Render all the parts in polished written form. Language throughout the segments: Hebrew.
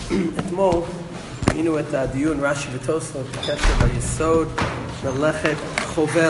אתמול ראינו את הדיון רש"י ותוספות בקשר ליסוד מלאכת חובל,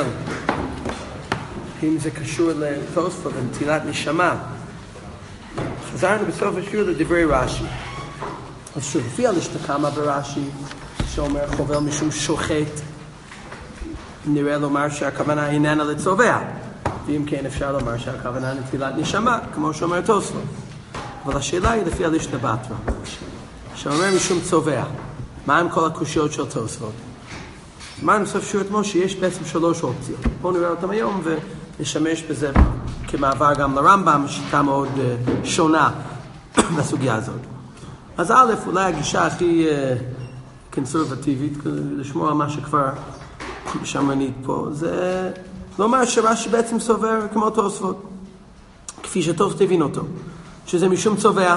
אם זה קשור לתוספות ונטילת נשמה. חזרנו בסוף השיעור לדברי רש"י. אז שוב, לפי הלשתקמה ברש"י שאומר חובל משום שוחט, נראה לומר שהכוונה איננה לצובע, ואם כן אפשר לומר שהכוונה נטילת נשמה, כמו שאומר תוספות. אבל השאלה היא לפי הלישנא בתרא, שאומר משום צובע. מה עם כל הקושיות של תוספות? אמרנו בסוף שיעור אתמול שיש בעצם 3 אופציות. בואו נראה אותם היום ונשמש בזה כמעבר גם לרמב"ם, שיטה מאוד שונה בסוגיה הזאת. אז א', אולי הגישה הכי קונסרבטיבית, לשמוע מה שכבר שמרנית פה, זה לומר שרש"י בעצם סובר כמו תוספות, כפי שתוספות הבין אותו, שזה משום צובע.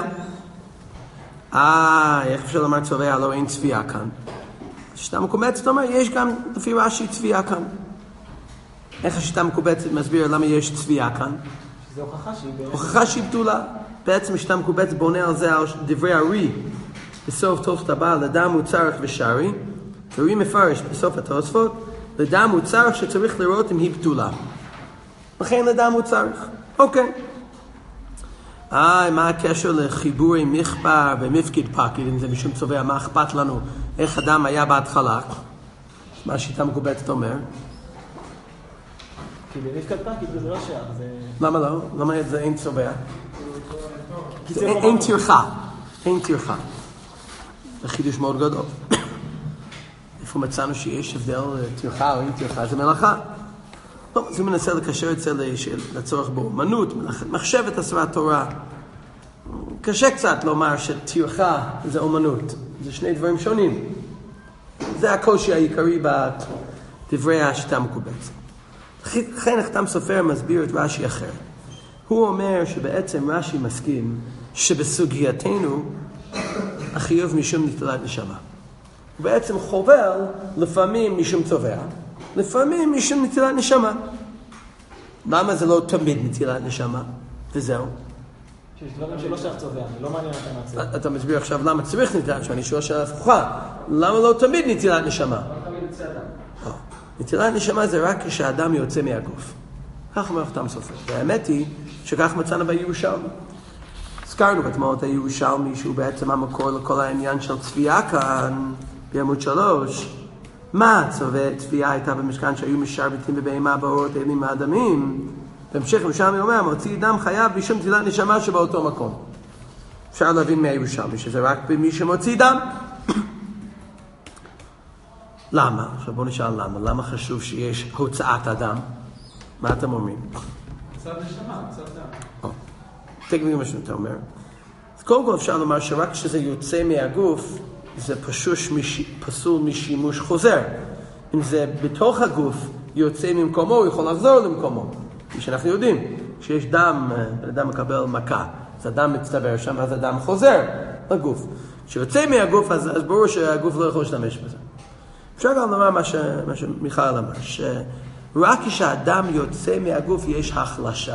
איך אפשר לומר צובע? לא, אין צביעה כאן. השיטה המקובצת אומר, יש גם לפי רש"י צביעה כאן. איך השיטה המקובצת מסביר למה יש צביעה כאן? שזה הוכחה שהיא בטולה. בעצם השיטה המקובצת בונה על זה, על דברי הרי בסוף תוספות הבא, לדם הוא צרך ושרי, הרי מפרש בסוף התוספות, לדם הוא צרך שצריך לראות אם היא בטולה. לכן לדם הוא צרך. אוקיי. מה הקשר לחיבור עם מחבר ומפקיד פקיד, אם זה משום צובע, מה אכפת לנו, איך אדם היה בהתחלה? מה השיטה המקובצת אומר? כי במפקד פקיד זה לא שייך, זה... למה לא? למה זה אין צובע? אין טרחה. אין טרחה. זה חידוש מאוד גדול. איפה מצאנו שיש הבדל טרחה או אין טרחה? זה מלאכה. לא, זה מנסה לקשר את זה לצורך באומנות, מחשבת עשרת תורה. קשה קצת לומר שטרחה זה אומנות. זה 2 דברים שונים. זה הקושי העיקרי בדברי השיטה המקובצת. לכן החתם סופר מסביר את רש"י אחר. הוא אומר שבעצם רש"י מסכים שבסוגייתנו החיוב משום נטילת נשמה. בעצם חובל לפעמים משום צובע, לפעמים משום נטילת נשמה. למה זה לא תמיד נטילת נשמה? וזהו. שיש דברים שלא שייך צובע, לא מעניין אותם מהצבע. אתה מסביר עכשיו למה צריך נטילת נשמה, אני שואל שאלה הפוכה. למה לא תמיד נטילת נשמה? לא תמיד יוצא אדם. נטילת נשמה זה רק כשהאדם יוצא מהגוף. כך אומר החתם סופר. והאמת היא שכך מצאנו בירושלמי. הזכרנו אתמול את הירושלמי שהוא בעצם המקור לכל העניין של צביעה כאן בעמוד 3. מה צביעה הייתה במשכן שהיו משרבטים בבהמה באורות אלים מהדמים? בהמשך ירושלמי אומר, מוציא דם חייב בשום נטילת נשמה שבאותו מקום. אפשר להבין מהירושלמי שזה רק במי שמוציא דם. למה? עכשיו בואו נשאל למה. למה חשוב שיש הוצאת הדם? מה אתם אומרים? הוצאת נשמה, הוצאת דם. תגיד מה שאתה אומר. אז קודם כל אפשר לומר שרק כשזה יוצא מהגוף, זה פסול משימוש חוזר. אם זה בתוך הגוף יוצא ממקומו, הוא יכול לחזור למקומו. כפי שאנחנו יודעים, כשיש דם, אדם מקבל מכה, אז הדם מצטבר שם, אז הדם חוזר לגוף. כשיוצא מהגוף, אז ברור שהגוף לא יכול להשתמש בזה. אפשר גם לומר מה שמיכאל אמר, שרק כשהדם יוצא מהגוף יש החלשה.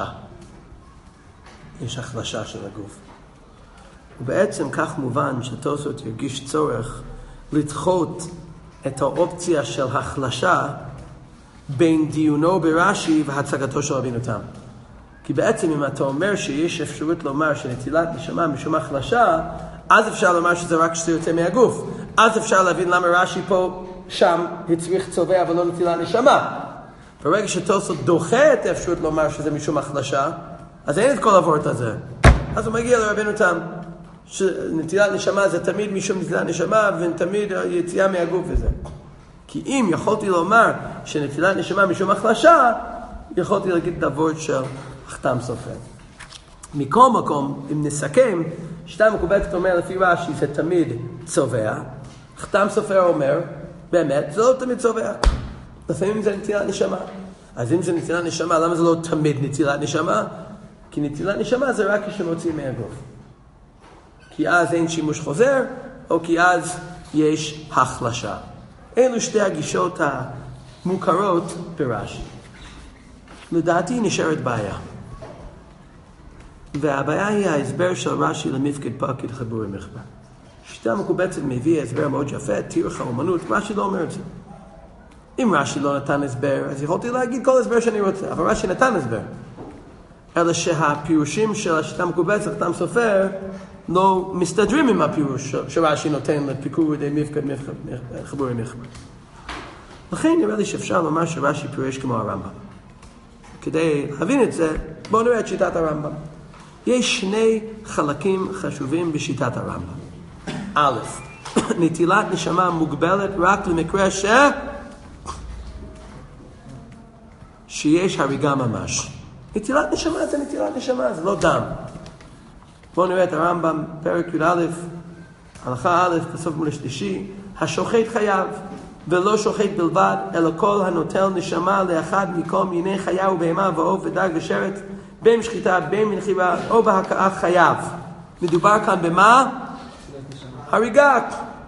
יש החלשה של הגוף. ובעצם כך מובן שתוספות ירגיש צורך לדחות את האופציה של החלשה בין דיונו ברש"י והצגתו של רבינו תם. כי בעצם אם אתה אומר שיש אפשרות לומר שנטילת נשמה משום החלשה, אז אפשר לומר שזה רק כשזה יוצא מהגוף. אז אפשר להבין למה רש"י פה שם הצריך צובע ולא נטילת נשמה. ברגע שתוספות דוחה את האפשרות לומר שזה משום החלשה, אז אין את כל הוורט הזה. אז הוא מגיע לרבינו תם, שנטילת נשמה זה תמיד משום נטילת נשמה, ותמיד יציאה מהגוף וזה. כי אם יכולתי לומר שנטילת נשמה משום החלשה, יכולתי להגיד את הוורט של החתם סופר. מכל מקום, אם נסכם, שיטה מקובצת אומר לפי רש"י זה תמיד צובע, החתם סופר אומר, באמת, זה לא תמיד צובע. לפעמים זה נטילת נשמה. אז אם זה נטילת נשמה, למה זה לא תמיד נטילת נשמה? כי נטילת נשמה זה רק כשמוצאים מהגוף. כי אז אין שימוש חוזר, או כי אז יש החלשה. אלו 2 הגישות המוכרות ברש"י. לדעתי נשארת בעיה. והבעיה היא ההסבר של רש"י למפקד פקיד חיבור עם מחבר. שיטה מקובצת מביא הסבר מאוד יפה, תירוך האומנות, רש"י לא אומר את זה. אם רש"י לא נתן הסבר, אז יכולתי להגיד כל הסבר שאני רוצה, אבל רש"י נתן הסבר. אלא שהפירושים של השיטה המקובצת, חתם סופר, לא מסתדרים עם הפירוש שרש"י נותן לפיקוד, מפקד, חיבורי מחבר. לכן נראה לי שאפשר לומר שרש"י פירש כמו הרמב"ם. כדי להבין את זה, בואו נראה את שיטת הרמב"ם. יש שני חלקים חשובים בשיטת הרמב"ם. א', נטילת נשמה מוגבלת רק למקרה שיש הריגה ממש. נטילת נשמה זה נטילת נשמה, זה לא דם. בואו נראה את הרמב"ם, פרק י"א, הלכה א', בסוף מול השלישי, השוחט חייב, ולא שוחט בלבד, אלא כל הנוטל נשמה לאחד מכל מיני חיה ובהמה ועוף ודג ושרת, בין שחיטה, בין מנחירה או בהכאה חייב. מדובר כאן במה? הריגה.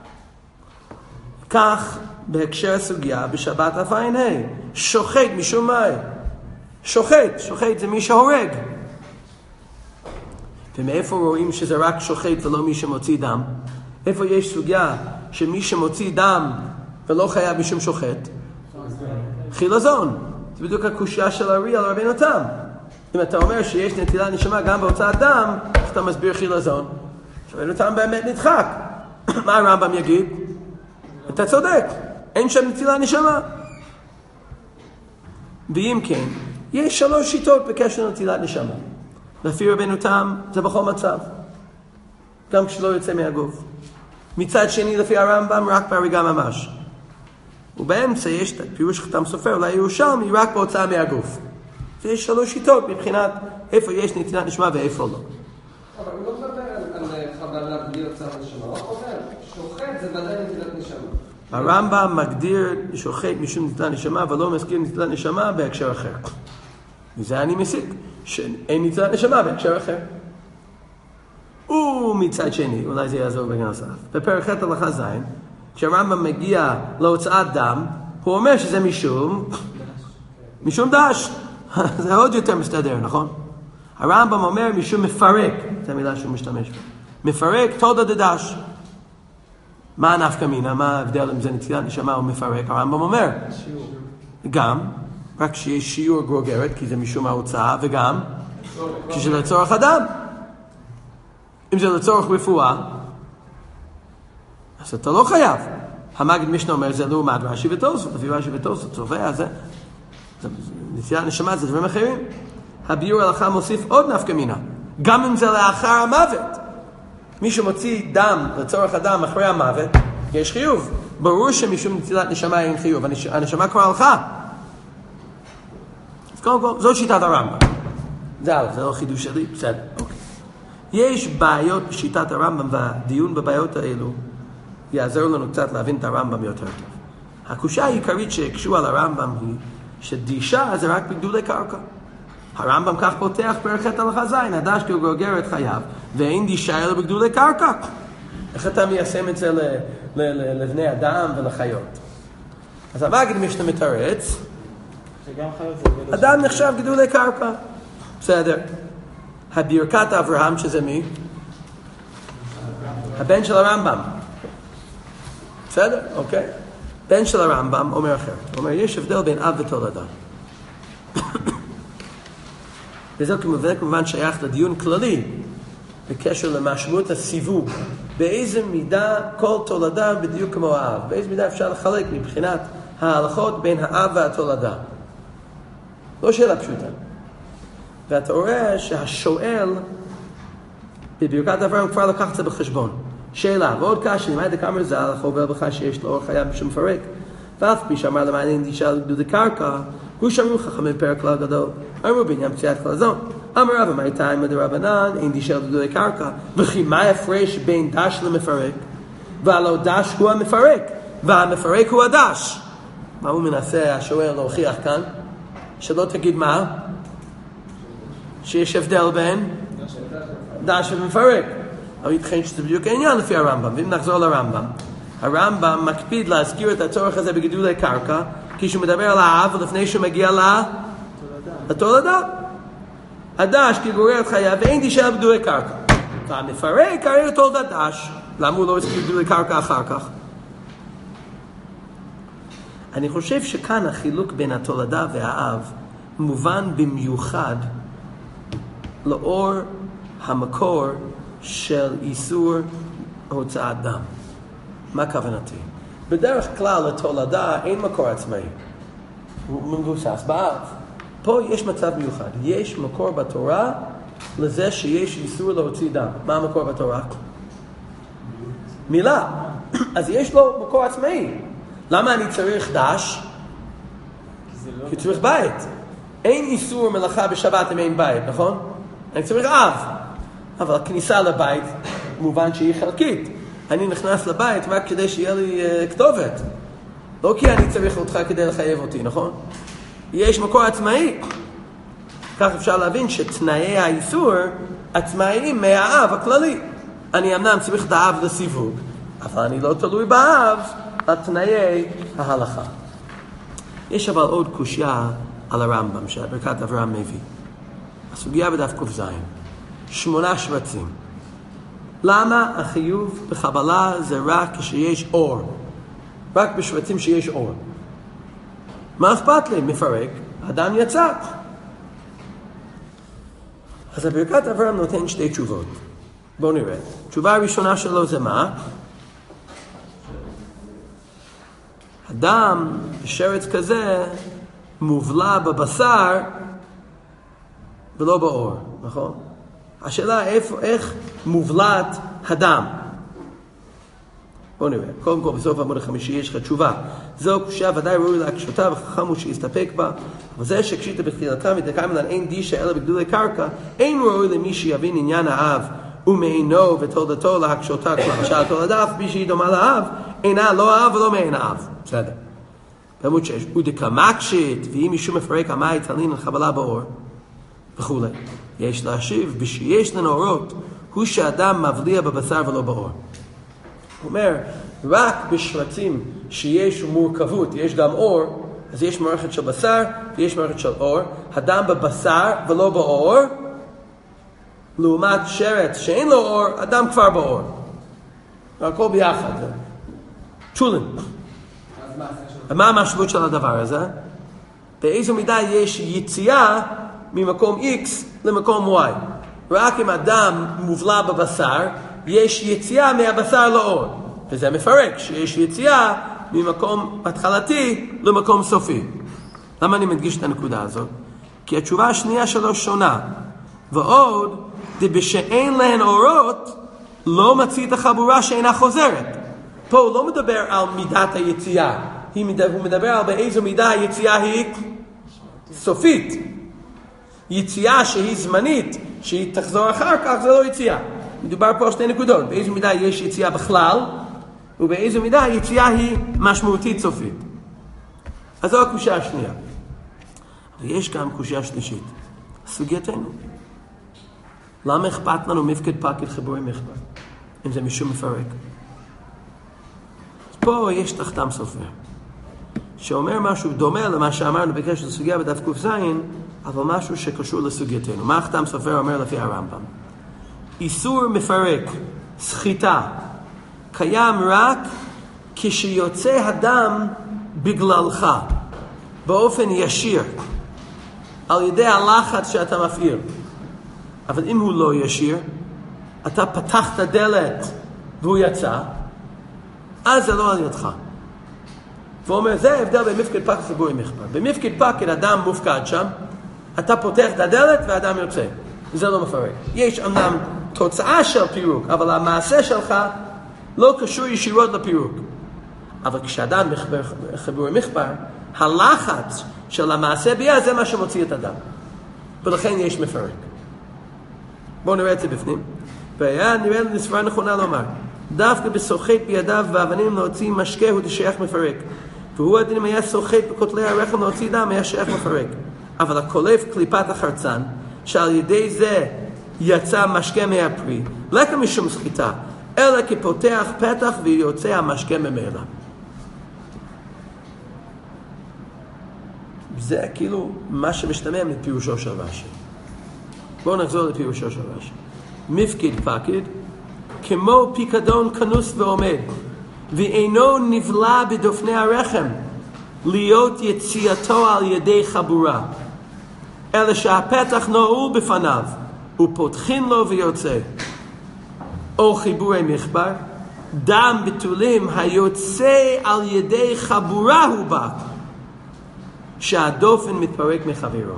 כך בהקשר הסוגיה בשבת ע"ה, שוחט משום מה. שוחט זה מי שהורג. ומאיפה רואים שזה רק שוחט ולא מי שמוציא דם? איפה יש סוגיה שמי שמוציא דם ולא חייב משום שוחט? חילזון. זה בדיוק הקושיה של הארי על רבינו תם. אם אתה אומר שיש נטילת נשמה גם בהוצאת דם, אז אתה מסביר חילזון. רבינו תם באמת נדחק. מה הרמב"ם יגיד? אתה צודק, אין שם נטילת נשמה. ואם כן, יש 3 שיטות בקשר לנטילת נשמה. לפי רבינו תם זה בכל מצב, גם כשלא יוצא מהגוף. מצד שני, לפי הרמב"ם, רק בהריגה ממש. ובאמצע יש את פירוש חתם סופר, אולי ירושלמי, רק בהוצאה מהגוף. ויש 3 שיטות מבחינת איפה יש נטילת נשמה ואיפה לא. אבל הוא לא מדבר על חבלה בלי הוצאת נשמה, הוא אומר, שוחט זה ודאי נטילת נשמה. הרמב"ם מגדיר שוחט משום נטילת נשמה, אבל לא מזכיר נטילת נשמה בהקשר אחר. וזה אני מסיק, שאין נטילת נשמה בהקשר אחר. ומצד שני, אולי זה יעזור בעניין נוסף. בפרק ח' הלכה ז', כשהרמב"ם מגיע להוצאת דם, הוא אומר שזה משום דש. זה עוד יותר מסתדר, נכון? הרמב"ם אומר משום מפרק, זו המילה שהוא משתמש בה. מפרק תולדא דדש. מה נפקא מינה? מה ההבדל אם זה נטילת נשמה או מפרק? הרמב"ם אומר גם, רק שיש שיעור גרוגרת, כי זה משום ההוצאה, וגם כשזה לצורך אדם. אם זה לצורך רפואה, אז אתה לא חייב. המגיד משנה אומר, זה לעומת רש"י ותוספות, לפי רש"י ותוספות, צובע, זה נטילת נשמה, זה דברים אחרים. הביאור הלכה מוסיף עוד נפקא מינה, גם אם זה לאחר המוות. מי שמוציא דם לצורך אדם אחרי המוות, יש חיוב. ברור שמשום נטילת נשמה אין חיוב, הנשמה כבר הלכה. אז קודם כל, זאת שיטת הרמב"ם. זה לא חידוש שלי, בסדר, אוקיי. יש בעיות בשיטת הרמב"ם, והדיון בבעיות האלו יעזור לנו קצת להבין את הרמב"ם יותר טוב. הקושיה העיקרית שהקשו על הרמב"ם היא שדישה זה רק בגדולי קרקע. הרמב"ם כך פותח פרק ח' הלכה ז', הדש כי הוא גוגר את חייו, ואין דישה אלא בגדולי קרקע. איך אתה מיישם את זה לבני אדם ולחיות? אז המגיד משנה מתרץ, אדם נחשב גדולי קרקע. בסדר. הברכת אברהם שזה מי? הבן של הרמב"ם. בסדר? אוקיי. בן של הרמב"ם אומר אחרת. הוא אומר, יש הבדל בין אב ותולדה. וזה כמובן שייך לדיון כללי בקשר למשמעות הסיווג. באיזה מידה כל תולדה בדיוק כמו האב. באיזה מידה אפשר לחלק מבחינת ההלכות בין האב והתולדה. לא שאלה פשוטה. ואתה רואה שהשואל בברכת אברהם כבר לקח את זה בחשבון. שאלה, ועוד קשה, למעט דקאמר ז"ל, חובל בך שיש לו אור חייו משום מפרק. ואף פי שאמר למען אין דישה לגדולי קרקע, הוא שאמרו חכמים פרק כלל גדול. אמרו בעניין פציעת חלזון. אמר רבא, מה הייתה עם דרבנן, אין דישה לגדולי קרקע. וכי מה ההפרש בין דש למפרק? והלא דש הוא המפרק, והמפרק הוא הדש. מה הוא מנסה השואל להוכיח כאן? שלא תגיד מה? שיש הבדל בין דש ומפרק. אבל יתכן שזה בדיוק העניין לפי הרמב"ם. ואם נחזור לרמב"ם, הרמב"ם מקפיד להזכיר את הצורך הזה בגידולי קרקע, כשהוא מדבר על האב ולפני שהוא מגיע לתולדה. הדש כי גורר את חייו ואין דישה בגידולי קרקע. והמפרק הרי תולדה דש. למה הוא לא הזכיר גילוי קרקע אחר כך? אני חושב שכאן החילוק בין התולדה והאב מובן במיוחד לאור המקור של איסור הוצאת דם. מה כוונתי? בדרך כלל לתולדה אין מקור עצמאי. הוא מבוסס באב. פה יש מצב מיוחד. יש מקור בתורה לזה שיש איסור להוציא דם. מה המקור בתורה? מילה. אז יש לו מקור עצמאי. למה אני צריך דש? כי צריך בית. אין איסור מלאכה בשבת אם אין בית, נכון? אני צריך אב. אבל הכניסה לבית מובן שהיא חלקית. אני נכנס לבית רק כדי שיהיה לי כתובת. לא כי אני צריך אותך כדי לחייב אותי, נכון? יש מקור עצמאי. כך אפשר להבין שתנאי האיסור עצמאיים מהאב הכללי. אני אמנם צריך את האב לסיווג, אבל אני לא תלוי באב לתנאי ההלכה. יש אבל עוד קושיה על הרמב"ם שברכת אברהם מביא. הסוגיה בדף ק"ז. 8 שבטים. למה החיוב בחבלה זה רק כשיש אור? רק בשבטים שיש אור. מה אכפת לי? מפרק, אדם יצא. אז הברכת אברהם נותן 2 תשובות. בואו נראה. התשובה הראשונה שלו זה מה? אדם בשרץ כזה מובלע בבשר ולא באור, נכון? השאלה איך מובלעת הדם. בואו נראה. קודם כל בסוף עמוד 5 יש לך תשובה. זו קושיה ודאי ראוי להקשותה וחכם הוא שיסתפק בה. אבל זה שקשית בתחילתה מדקאי מלן אין דישה אלא בגדולי קרקע, אין ראוי למי שיבין עניין האב ומעינו ותולדתו להקשותה. כלומר, שהתולדה אף בי שהיא דומה לאב, אינה לא האב ולא מעין האב. בסדר. בעמוד 6. ודקמקשית, ואם מישהו מפרק המה יתעלין לחבלה באור וכו'. יש להשיב, בשיש לנו אורות, הוא שאדם מבליע בבשר ולא באור. הוא אומר, רק בשבטים שיש מורכבות, יש גם אור, אז יש מערכת של בשר ויש מערכת של אור. הדם בבשר ולא באור, לעומת שרץ שאין לו אור, הדם כבר באור. הכל ביחד. צ'ולן. מה המשמעות של הדבר הזה? באיזו מידה יש יציאה ממקום X למקום Y. רק אם אדם מובלע בבשר, יש יציאה מהבשר לאור. וזה מפרק שיש יציאה ממקום התחלתי למקום סופי. למה אני מדגיש את הנקודה הזאת? כי התשובה השנייה שלו שונה. ועוד, בשאין להן אורות, לא מציא את החבורה שאינה חוזרת. פה הוא לא מדבר על מידת היציאה. הוא מדבר על באיזו מידה היציאה היא סופית. יציאה שהיא זמנית, שהיא תחזור אחר כך, זה לא יציאה. מדובר פה על 2 נקודות. באיזו מידה יש יציאה בכלל, ובאיזו מידה היציאה היא משמעותית סופית. אז זו הקושיה השנייה. אבל יש גם קושיה שלישית. סוגייתנו. למה אכפת לנו מפקד פקד חיבורי מחבר? אם זה משום מפרק. אז פה יש תחתם סופר. שאומר משהו דומה למה שאמרנו בקשר לסוגיה בדף ק"ז, אבל משהו שקשור לסוגייתנו. מה החתם סופר אומר לפי הרמב"ם? איסור מפרק, סחיטה, קיים רק כשיוצא הדם בגללך, באופן ישיר, על ידי הלחץ שאתה מפעיל. אבל אם הוא לא ישיר, אתה פתחת דלת והוא יצא, אז זה לא על ידך. והוא אומר, זה ההבדל במפקד פקד חיבורי מחבר. במפקד פקד אדם מופקד שם, אתה פותח את הדלת והאדם יוצא. זה לא מפרק. יש אמנם תוצאה של פירוק, אבל המעשה שלך לא קשור ישירות לפירוק. אבל כשאדם חיבורי מחבר, הלחץ של המעשה ביה זה מה שמוציא את הדם. ולכן יש מפרק. בואו נראה את זה בפנים. והיה נראה לי סברה נכונה לומר, דווקא בסוחט בידיו ואבנים להוציא משקה הוא שייך מפרק. והוא הדין אם היה סוחט בכותלי הרחם להוציא דם היה שייך מפרק. אבל הקולף קליפת החרצן, שעל ידי זה יצא משקה מהפרי, לא כמשום סחיטה, אלא כפותח פתח ויוצא המשקה ממילא. זה כאילו מה שמשתמע מפירושו של רש"י. בואו נחזור לפירושו של רש"י. מפקד פקד, כמו פיקדון כנוס ועומד, ואינו נבלע בדופני הרחם, להיות יציאתו על ידי חבורה, אלא שהפתח נעול בפניו, ופותחין לו ויוצא. או חיבורי מחבר, דם בתולים היוצא על ידי חבורה הוא בא, שהדופן מתפרק מחברו.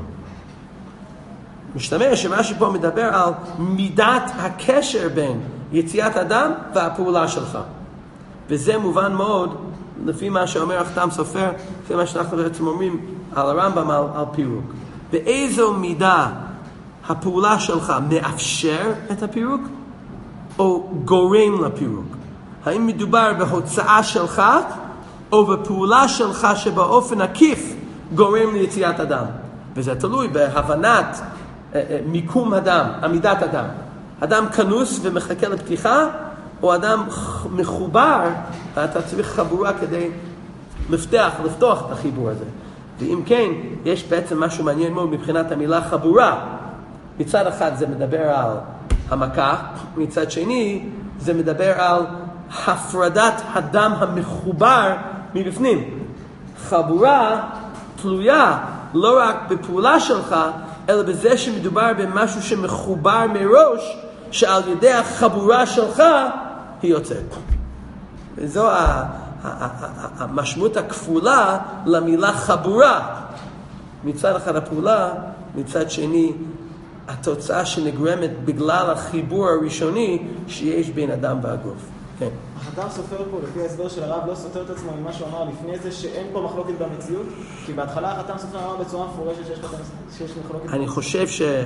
משתמע שרש"י פה מדבר על מידת הקשר בין יציאת אדם והפעולה שלך. וזה מובן מאוד לפי מה שאומר החתם סופר, לפי מה שאנחנו בעצם אומרים על הרמב"ם על פירוק. באיזו מידה הפעולה שלך מאפשר את הפירוק או גורם לפירוק? האם מדובר בהוצאה שלך או בפעולה שלך שבאופן עקיף גורם ליציאת אדם? וזה תלוי בהבנת מיקום אדם, עמידת אדם. אדם כנוס ומחכה לפתיחה, או אדם מחובר, אתה צריך חבורה כדי לפתוח את החיבור הזה. ואם כן, יש בעצם משהו מעניין מאוד מבחינת המילה חבורה. מצד אחד זה מדבר על המכה, מצד שני זה מדבר על הפרדת הדם המחובר מבפנים. חבורה תלויה לא רק בפעולה שלך, אלא בזה שמדובר במשהו שמחובר מראש, שעל ידי החבורה שלך היא יוצאת. וזו המשמעות הכפולה למילה חבורה. מצד אחד הפעולה, מצד שני התוצאה שנגרמת בגלל החיבור הראשוני שיש בין אדם והגוף. כן. החתם סופר פה, לפי ההסבר של הרב, לא סותר את עצמו ממה שהוא אמר לפני זה, שאין פה מחלוקת במציאות, כי בהתחלה החתם סופר אמר בצורה מפורשת שיש מחלוקת. אני חושב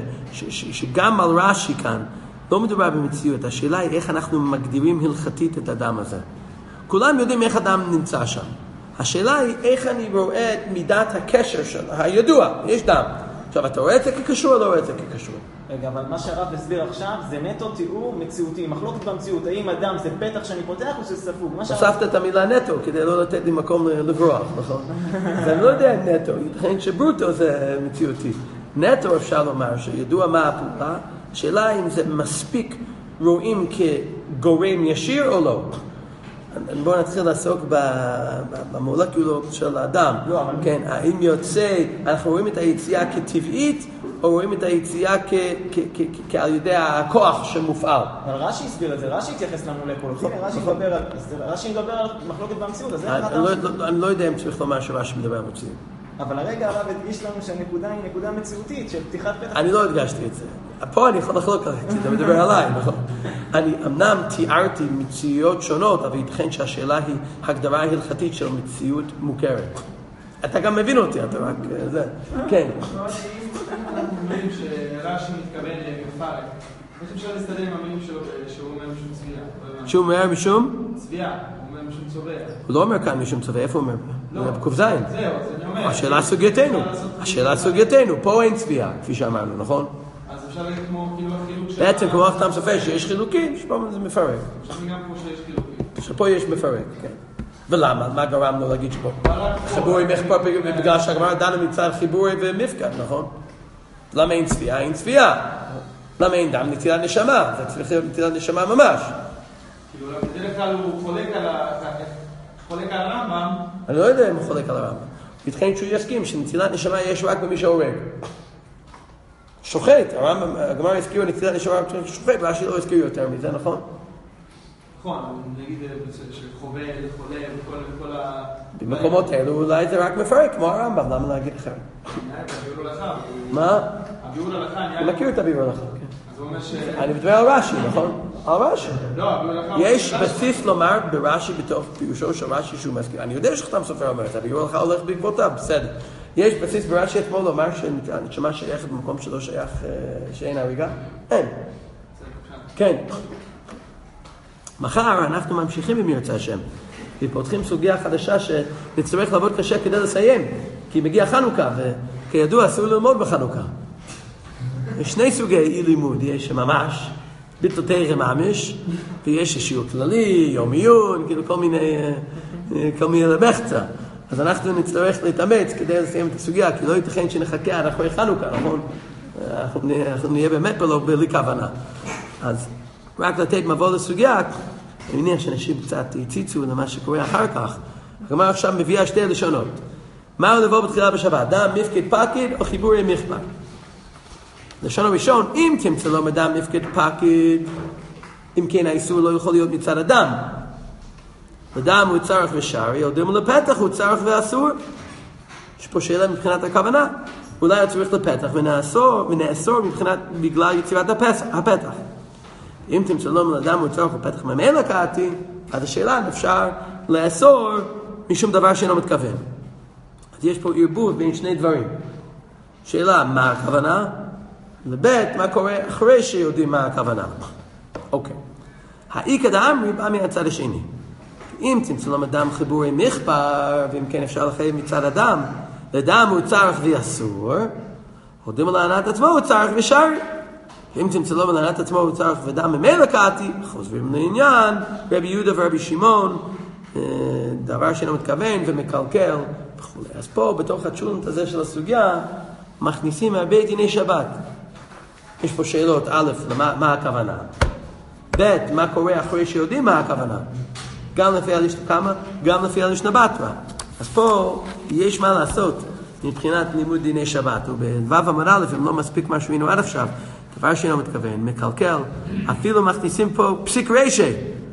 שגם על רש"י כאן לא מדובר במציאות. השאלה היא איך אנחנו מגדירים הלכתית את הדם הזה. כולם יודעים איך אדם נמצא שם. השאלה היא איך אני רואה את מידת הקשר שלו, הידוע, יש דם. עכשיו, אתה רואה את זה כקשור או לא רואה את זה כקשור? רגע, אבל מה שהרב הסביר עכשיו זה נטו תיאור מציאותי, מחלוקת במציאות. האם אדם זה פתח שאני פותח או שזה ספוג? הוספת את המילה נטו כדי לא לתת לי מקום לברוח, נכון? אז אני לא יודע נטו, ייתכן שברוטו זה מציאותי. נטו אפשר לומר שידוע מה הפעולה, השאלה אם זה מספיק רואים כגורם ישיר או לא. בואו נתחיל לעסוק במולקולות של האדם. כן, האם יוצא, אנחנו רואים את היציאה כטבעית, או רואים את היציאה כעל ידי הכוח שמופעל. אבל רש"י הסביר את זה, רש"י התייחס למולקולות. רש"י מדבר על מחלוקת במציאות, אז אני לא יודע אם צריך לומר שרש"י מדבר על מציאות. אבל הרגע הרב הדגיש לנו שהנקודה היא נקודה מציאותית של פתיחת פתח. אני לא הדגשתי את זה. פה אני יכול לחלוק עליי, כי אתה מדבר עליי, נכון? אני אמנם תיארתי מציאויות שונות, אבל ייתכן שהשאלה היא הגדרה הלכתית של מציאות מוכרת. אתה גם מבין אותי, אתה רק זה. כן. אנחנו אומרים שרש"י מתכוון לפרק. איך אפשר להסתדר עם המילים שהוא אומר משום צביעה? שהוא אומר משום? צביעה, הוא אומר משום צובע. הוא לא אומר כאן משום צובע, איפה הוא אומר? לא. בקוף זין. זהו, אז אני אומר. השאלה סוגייתנו, פה אין צביעה, כפי שאמרנו, נכון? אז אפשר להגיד כמו כאילו החילוק של... בעצם כמו החתם סופר שיש חילוקים, שפה זה מפרק. עכשיו גם פה שיש חילוקים. שפה יש מפרק, כן. ולמה? מה גרם לו להגיד שפה? חיבורי מחפר בגלל שהגמרא דנה מצד חיבורי ומפקד, נכון? למה אין צביעה? אין צביעה. למה אין דם? נטילת נשמה. זה צריך להיות נטילת נשמה ממש. כאילו, בדרך כלל הוא חולק על הרמב"ם. אני לא יודע אם הוא חולק על הרמב"ם. ייתכן שהוא יסכים שנטילת נשמה יש רק במי שהורג. שוחט. הרמב"ם, הגמרא הזכירו נטילת נשמה רק שוחט, רש"י לא הזכיר יותר מזה, נכון? נכון, נגיד שחובל, חולה, וכל ה... במקומות האלו אולי זה רק מפרק, כמו הרמב"ם, למה להגיד אחר? הביאור הלכה. מה? הביאור הלכה. אני מכיר את הביאור הלכה, כן. אז הוא אומר ש... אני מדבר על רש"י, נכון? על רש"י. לא, הביאור הלכה... יש בסיס לומר ברש"י בתוך פירושו של רש"י שהוא מזכיר. אני יודע שחתם סופר אומר את זה, הביאור הלכה הולך בעקבותיו, בסדר. יש בסיס ברש"י אתמול לומר שהנשמה שייכת במקום שלא שייך, שאין הריגה? אין. כן. מחר אנחנו ממשיכים עם ירצה השם, ופותחים סוגיה חדשה שנצטרך לעבוד קשה כדי לסיים, כי מגיע חנוכה, וכידוע אסור ללמוד בחנוכה. יש שני סוגי אי לימוד, יש ממש, ביטותי ממש, ויש שיעור כללי, יום עיון, כאילו כל מיני למחצה. אז אנחנו נצטרך להתאמץ כדי לסיים את הסוגיה, כי לא ייתכן שנחכה עד אחרי חנוכה, נכון? אנחנו נהיה באמת בלי כוונה. אז רק לתת מבוא לסוגיה, אני מניח שאנשים קצת הציצו למה שקורה אחר כך. הגמרא עכשיו מביאה שתי לשונות. מהו לבוא בתחילה בשבת? דם מפקד פקיד או חיבורי מכפר? לשון הראשון, אם תמצא לו מדם מפקד פקיד, אם כן האיסור לא יכול להיות מצד אדם. לדם הוא צורך ושרי, או דם לפתח הוא צורך ואסור. יש פה שאלה מבחינת הכוונה. אולי הוא צריך לפתח ונאסור מבחינת בגלל יצירת הפתח. אם תמצא לו מדם הוא צורך לפתח ממילא קעתי, אז השאלה אם אפשר לאסור משום דבר שאינו מתכוון. אז יש פה ערבוב בין שני דברים. שאלה, מה הכוונה? לבית, מה קורה אחרי שיודעים מה הכוונה? אוקיי. האיכא דאמרי בא מהצד השני. אם תמצא לו מדם חיבורי מכפר, ואם כן אפשר לחייב מצד אדם, לדם הוא צורך ואסור, הודים על הענת עצמו הוא צורך ושרי. אם תמצא לו על הענת עצמו הוא צורך ודם ממילא קעתי, חוזרים לעניין, רבי יהודה ורבי שמעון, דבר שאינו מתכוון ומקלקל וכו'. אז פה, בתוך התשונות הזה של הסוגיה, מכניסים הרבה דיני שבת. יש פה שאלות, א', מה הכוונה? ב', מה קורה אחרי שיודעים מה הכוונה? גם לפי כמה? גם לפי הלישנא בתרא. אז פה יש מה לעשות מבחינת לימוד דיני שבת. ובו' עמוד א', אם לא מספיק מה שראינו עד עכשיו, דבר שאינו מתכוון, מקלקל, אפילו מכניסים פה פסיק רשע.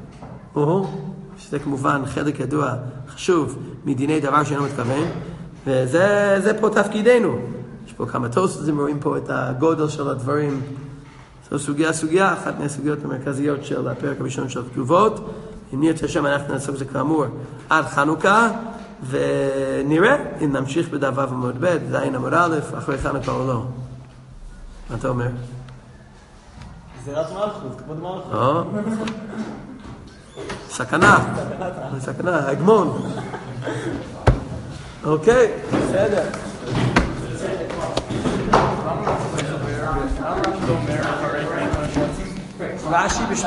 שזה כמובן חלק ידוע, חשוב, מדיני דבר שאינו מתכוון, וזה פה תפקידנו. יש פה כמה תוספות, רואים פה את הגודל של הדברים. זו סוגיה, אחת מהסוגיות המרכזיות של הפרק הראשון של כתובות. אם נרצה שם אנחנו נעסוק זה כאמור עד חנוכה, ונראה אם נמשיך בדף עמוד ב', זין עמוד א', אחרי חנוכה או לא. מה אתה אומר? גזירת מלכות, כבוד מלכות. סכנה, הגמון. אוקיי, בסדר. רש"י